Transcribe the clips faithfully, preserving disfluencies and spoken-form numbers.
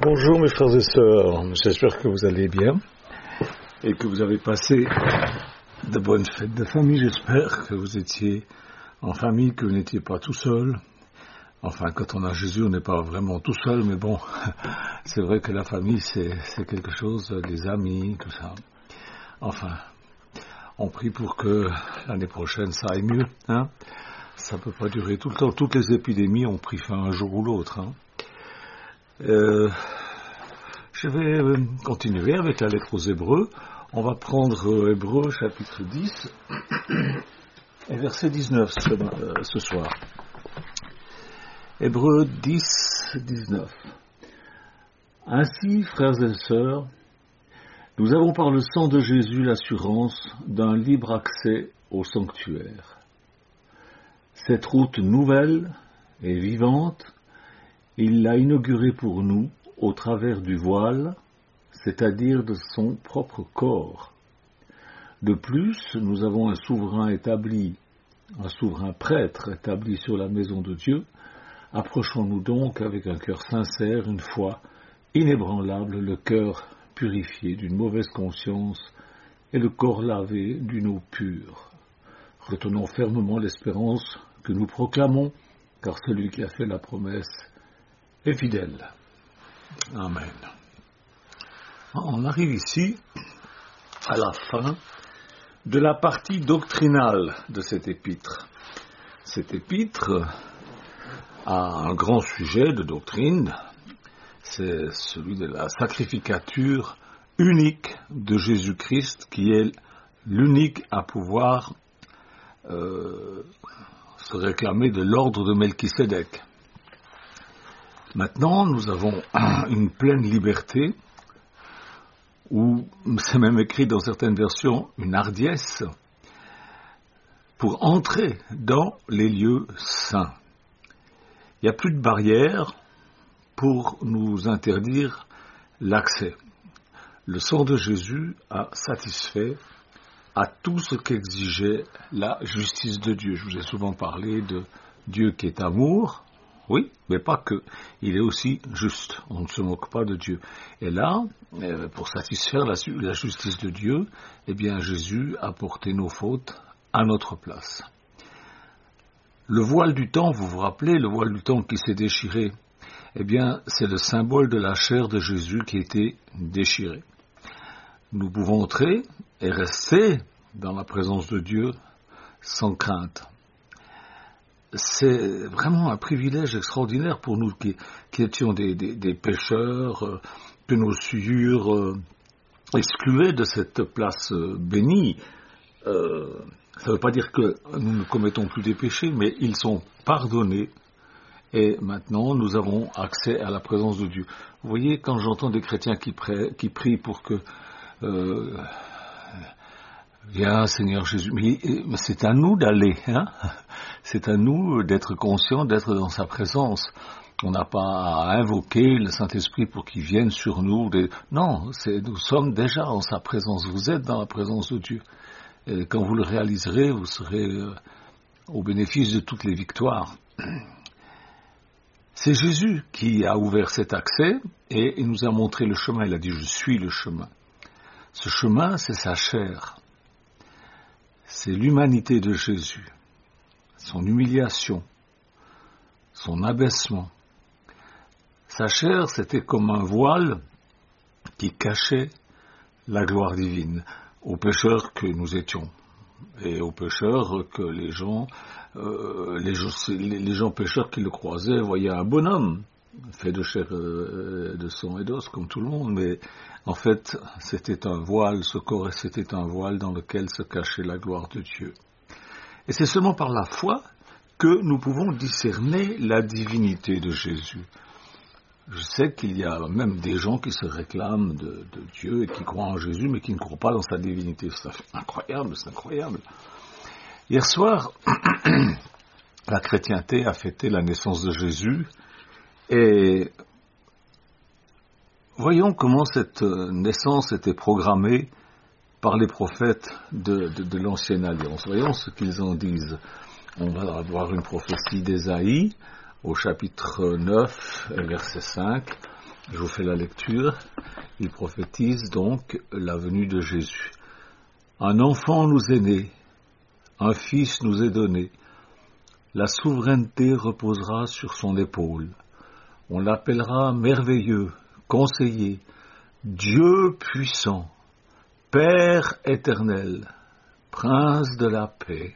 Bonjour mes frères et sœurs, j'espère que vous allez bien et que vous avez passé de bonnes fêtes de famille. J'espère que vous étiez en famille, que vous n'étiez pas tout seul. Enfin, quand on a Jésus, on n'est pas vraiment tout seul, mais bon, c'est vrai que la famille, c'est, c'est quelque chose, des amis, tout ça. Enfin, on prie pour que l'année prochaine, ça aille mieux, hein. Ça ne peut pas durer tout le temps. Toutes les épidémies ont pris fin un jour ou l'autre, hein. Euh, je vais continuer avec la lettre aux Hébreux. On va prendre Hébreux chapitre dix et verset dix-neuf ce, euh, ce soir. Hébreux dix, dix-neuf. Ainsi, frères et sœurs, nous avons par le sang de Jésus l'assurance d'un libre accès au sanctuaire. Cette route nouvelle et vivante, il l'a inaugurée pour nous au travers du voile, c'est-à-dire de son propre corps. De plus, nous avons un souverain établi, un souverain prêtre établi sur la maison de Dieu. Approchons-nous donc avec un cœur sincère, une foi inébranlable, le cœur purifié d'une mauvaise conscience et le corps lavé d'une eau pure. Retenons fermement l'espérance que nous proclamons, car celui qui a fait la promesse est fidèle. Amen. On arrive ici à la fin de la partie doctrinale de cet épître. Cet épître a un grand sujet de doctrine, c'est celui de la sacrificature unique de Jésus-Christ, qui est l'unique à pouvoir euh, se réclamer de l'ordre de Melchisédek. Maintenant, nous avons une pleine liberté, ou c'est même écrit dans certaines versions, une hardiesse, pour entrer dans les lieux saints. Il n'y a plus de barrière pour nous interdire l'accès. Le sang de Jésus a satisfait à tout ce qu'exigeait la justice de Dieu. Je vous ai souvent parlé de Dieu qui est amour. Oui, mais pas que. Il est aussi juste. On ne se moque pas de Dieu. Et là, pour satisfaire la, la justice de Dieu, eh bien, Jésus a porté nos fautes à notre place. Le voile du temps, vous vous rappelez, le voile du temps qui s'est déchiré, eh bien, c'est le symbole de la chair de Jésus qui a été déchirée. Nous pouvons entrer et rester dans la présence de Dieu sans crainte. C'est vraiment un privilège extraordinaire pour nous qui, qui étions des, des, des pécheurs, euh, que nos souillures euh, excluaient de cette place euh, bénie. Euh, ça ne veut pas dire que nous ne commettons plus des péchés, mais ils sont pardonnés et maintenant nous avons accès à la présence de Dieu. Vous voyez, quand j'entends des chrétiens qui, prient, qui prient pour que euh, viens Seigneur Jésus, mais, mais c'est à nous d'aller, hein. C'est à nous d'être conscients, d'être dans sa présence. On n'a pas à invoquer le Saint-Esprit pour qu'il vienne sur nous. Non, c'est, nous sommes déjà en sa présence. Vous êtes dans la présence de Dieu. Et quand vous le réaliserez, vous serez euh, au bénéfice de toutes les victoires. C'est Jésus qui a ouvert cet accès et il nous a montré le chemin. Il a dit « Je suis le chemin ». Ce chemin, c'est sa chair. C'est l'humanité de Jésus. Son humiliation, son abaissement. Sa chair, c'était comme un voile qui cachait la gloire divine aux pécheurs que nous étions et aux pécheurs que les gens, euh, les, les, les gens pécheurs qui le croisaient voyaient un bonhomme fait de chair, euh, de sang et d'os comme tout le monde, mais en fait, c'était un voile, ce corps, c'était un voile dans lequel se cachait la gloire de Dieu. Et c'est seulement par la foi que nous pouvons discerner la divinité de Jésus. Je sais qu'il y a même des gens qui se réclament de, de Dieu et qui croient en Jésus, mais qui ne croient pas dans sa divinité. C'est incroyable, c'est incroyable. Hier soir, la chrétienté a fêté la naissance de Jésus et voyons comment cette naissance était programmée par les prophètes de, de, de l'Ancienne Alliance. Voyons ce qu'ils en disent. On va avoir une prophétie d'Ésaïe au chapitre neuf, verset cinq. Je vous fais la lecture. Il prophétise donc la venue de Jésus. Un enfant nous est né, un fils nous est donné. La souveraineté reposera sur son épaule. On l'appellera merveilleux, conseiller, Dieu puissant, Père éternel, Prince de la paix.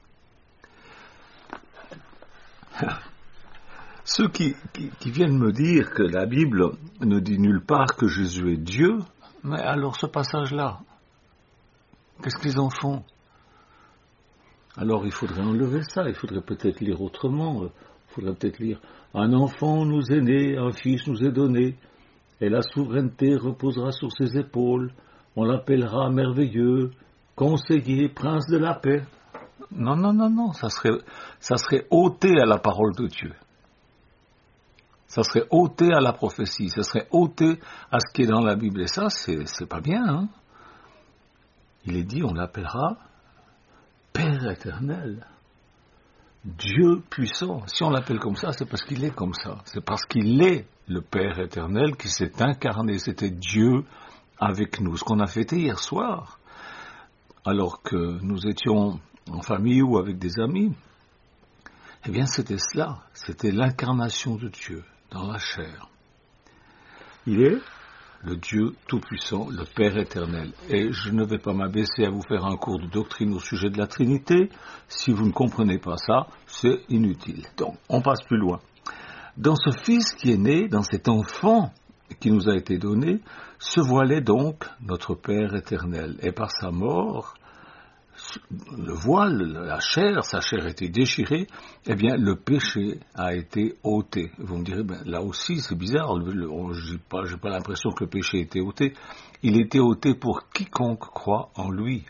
Ceux qui, qui, qui viennent me dire que la Bible ne dit nulle part que Jésus est Dieu, mais alors ce passage-là, qu'est-ce qu'ils en font? Alors il faudrait enlever ça, il faudrait peut-être lire autrement, il faudrait peut-être lire « Un enfant nous est né, un fils nous est donné, et la souveraineté reposera sur ses épaules, on l'appellera merveilleux, conseiller, prince de la paix. » Non, non, non, non, ça serait, ça serait ôté à la parole de Dieu. Ça serait ôté à la prophétie, ça serait ôté à ce qui est dans la Bible. Et ça, c'est, c'est pas bien, hein. Il est dit, on l'appellera Père éternel, Dieu puissant. Si on l'appelle comme ça, c'est parce qu'il est comme ça. C'est parce qu'il est le Père éternel qui s'est incarné. C'était Dieu avec nous. Ce qu'on a fêté hier soir, alors que nous étions en famille ou avec des amis, eh bien c'était cela. C'était l'incarnation de Dieu dans la chair. Il est le Dieu Tout-Puissant, le Père éternel. Et je ne vais pas m'abaisser à vous faire un cours de doctrine au sujet de la Trinité. Si vous ne comprenez pas ça, c'est inutile. Donc, on passe plus loin. Dans ce Fils qui est né, dans cet enfant qui nous a été donné, se voilait donc notre Père éternel. Et par sa mort, le voile, la chair, sa chair a été déchirée, eh bien le péché a été ôté. Vous me direz, ben, là aussi c'est bizarre, je n'ai pas, j'ai pas l'impression que le péché a été ôté. Il était ôté pour quiconque croit en lui.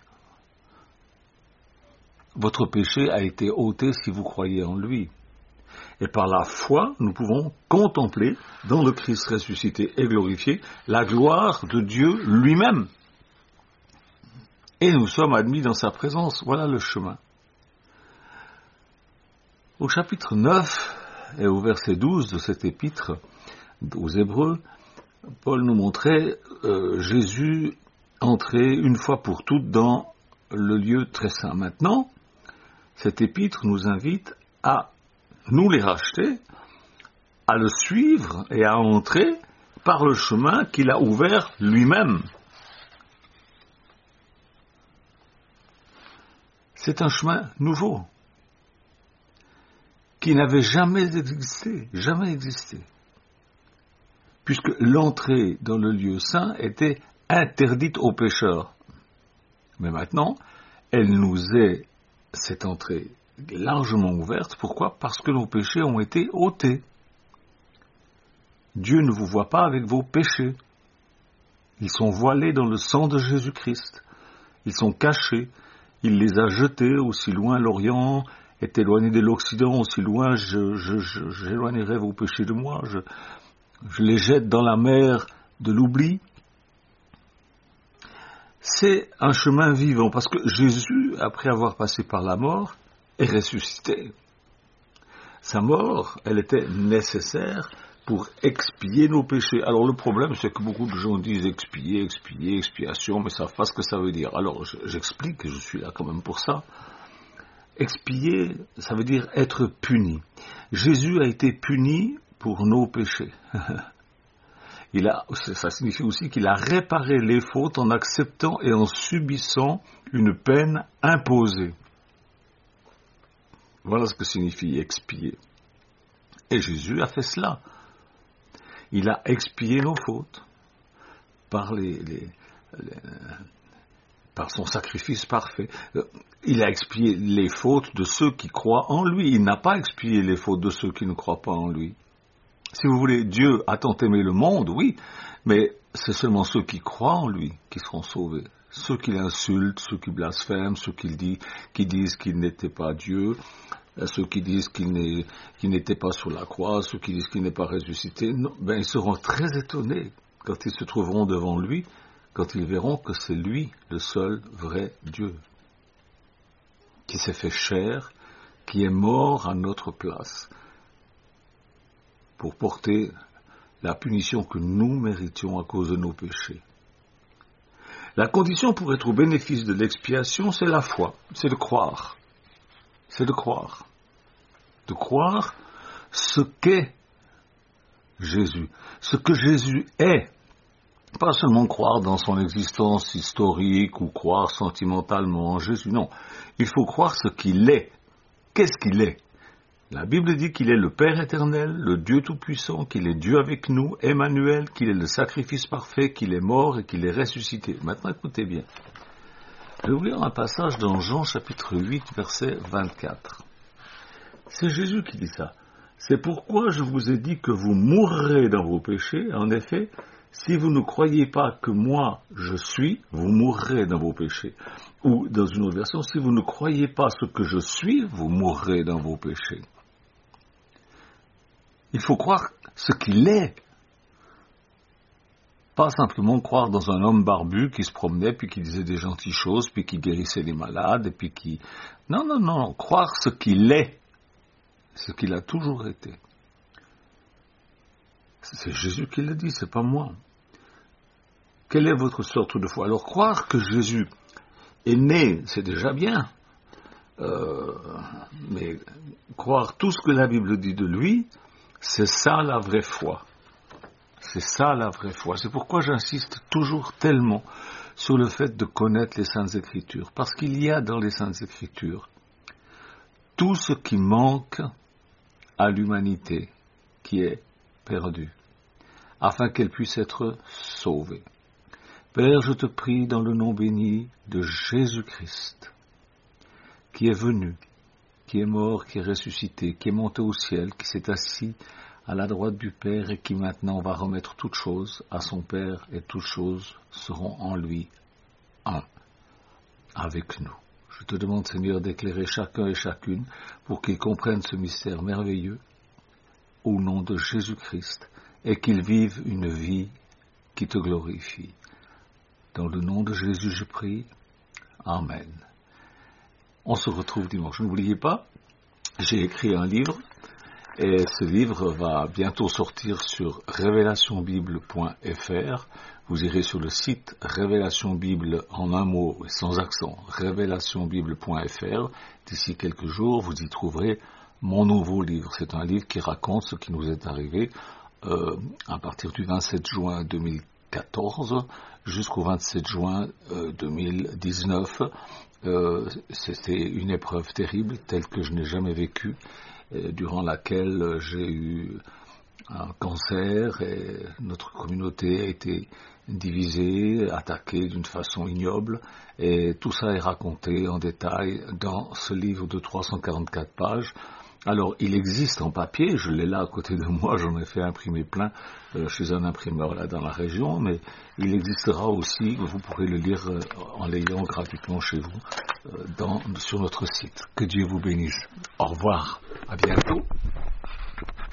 Votre péché a été ôté si vous croyez en lui. Et par la foi, nous pouvons contempler dans le Christ ressuscité et glorifié la gloire de Dieu lui-même. Et nous sommes admis dans sa présence. Voilà le chemin. Au chapitre neuf et au verset douze de cet épître aux Hébreux, Paul nous montrait euh, Jésus entrer une fois pour toutes dans le lieu très saint. Maintenant, cet épître nous invite à nous les racheter, à le suivre et à entrer par le chemin qu'il a ouvert lui-même. C'est un chemin nouveau, qui n'avait jamais existé, jamais existé, puisque l'entrée dans le lieu saint était interdite aux pécheurs. Mais maintenant, elle nous est, cette entrée, largement ouverte. Pourquoi? Parce que nos péchés ont été ôtés. Dieu ne vous voit pas avec vos péchés. Ils sont voilés dans le sang de Jésus-Christ. Ils sont cachés. Il les a jetés aussi loin l'Orient est éloigné de l'Occident, aussi loin je, je, je, j'éloignerai vos péchés de moi. Je, je les jette dans la mer de l'oubli. C'est un chemin vivant, parce que Jésus, après avoir passé par la mort, est ressuscité. Sa mort, elle était nécessaire pour expier nos péchés. Alors le problème, c'est que beaucoup de gens disent expier, expier, expiation, mais ça ne savent pas ce que ça veut dire. Alors j'explique, je suis là quand même pour ça. Expier, ça veut dire être puni. Jésus a été puni pour nos péchés. Il a, ça signifie aussi qu'il a réparé les fautes en acceptant et en subissant une peine imposée. Voilà ce que signifie expier. Et Jésus a fait cela. Il a expié nos fautes par, les, les, les, par son sacrifice parfait. Il a expié les fautes de ceux qui croient en lui. Il n'a pas expié les fautes de ceux qui ne croient pas en lui. Si vous voulez, Dieu a tant aimé le monde, oui, mais c'est seulement ceux qui croient en lui qui seront sauvés. Ceux qui l'insultent, ceux qui blasphèment, ceux qui, dit, qui disent qu'il n'était pas Dieu, ceux qui disent qu'il, n'est, qu'il n'était pas sur la croix, ceux qui disent qu'il n'est pas ressuscité, non, ben ils seront très étonnés quand ils se trouveront devant lui, quand ils verront que c'est lui le seul vrai Dieu, qui s'est fait chair, qui est mort à notre place, pour porter la punition que nous méritions à cause de nos péchés. La condition pour être au bénéfice de l'expiation, c'est la foi, c'est de croire. C'est de croire. De croire ce qu'est Jésus, ce que Jésus est. Pas seulement croire dans son existence historique ou croire sentimentalement en Jésus, non. Il faut croire ce qu'il est. Qu'est-ce qu'il est ? La Bible dit qu'il est le Père éternel, le Dieu tout-puissant, qu'il est Dieu avec nous, Emmanuel, qu'il est le sacrifice parfait, qu'il est mort et qu'il est ressuscité. Maintenant, écoutez bien. Je vais vous lire un passage dans Jean chapitre huit, verset vingt-quatre. C'est Jésus qui dit ça. C'est pourquoi je vous ai dit que vous mourrez dans vos péchés. En effet, si vous ne croyez pas que moi je suis, vous mourrez dans vos péchés. Ou dans une autre version, si vous ne croyez pas ce que je suis, vous mourrez dans vos péchés. Il faut croire ce qu'il est. Pas simplement croire dans un homme barbu qui se promenait, puis qui disait des gentilles choses, puis qui guérissait les malades, et puis qui... Non, non, non, croire ce qu'il est, ce qu'il a toujours été. C'est Jésus qui l'a dit, c'est pas moi. Quelle est votre sorte de foi ? Alors, croire que Jésus est né, c'est déjà bien. Euh, mais croire tout ce que la Bible dit de lui, c'est ça la vraie foi. C'est ça la vraie foi. C'est pourquoi j'insiste toujours tellement sur le fait de connaître les Saintes Écritures. Parce qu'il y a dans les Saintes Écritures tout ce qui manque à l'humanité qui est perdue, afin qu'elle puisse être sauvée. Père, je te prie dans le nom béni de Jésus-Christ, qui est venu, qui est mort, qui est ressuscité, qui est monté au ciel, qui s'est assis à la droite du Père et qui maintenant va remettre toutes choses à son Père et toutes choses seront en lui un, avec nous. Je te demande, Seigneur, d'éclairer chacun et chacune pour qu'ils comprennent ce mystère merveilleux au nom de Jésus-Christ et qu'ils vivent une vie qui te glorifie. Dans le nom de Jésus, je prie. Amen. On se retrouve dimanche. N'oubliez pas, j'ai écrit un livre et ce livre va bientôt sortir sur révélation bible point f r. Vous irez sur le site Révélation Bible en un mot et sans accent, révélation bible point f r. D'ici quelques jours, vous y trouverez mon nouveau livre. C'est un livre qui raconte ce qui nous est arrivé euh, à partir du vingt-sept juin deux mille quatorze jusqu'au vingt-sept juin euh, deux mille dix-neuf. Euh, c'était une épreuve terrible, telle que je n'ai jamais vécue, euh, durant laquelle j'ai eu un cancer et notre communauté a été divisée, attaquée d'une façon ignoble, et tout ça est raconté en détail dans ce livre de trois cent quarante-quatre pages. Alors, il existe en papier, je l'ai là à côté de moi, j'en ai fait imprimer plein euh, chez un imprimeur là dans la région, mais il existera aussi, vous pourrez le lire euh, en l'ayant gratuitement chez vous, euh, dans, sur notre site. Que Dieu vous bénisse. Au revoir, à bientôt.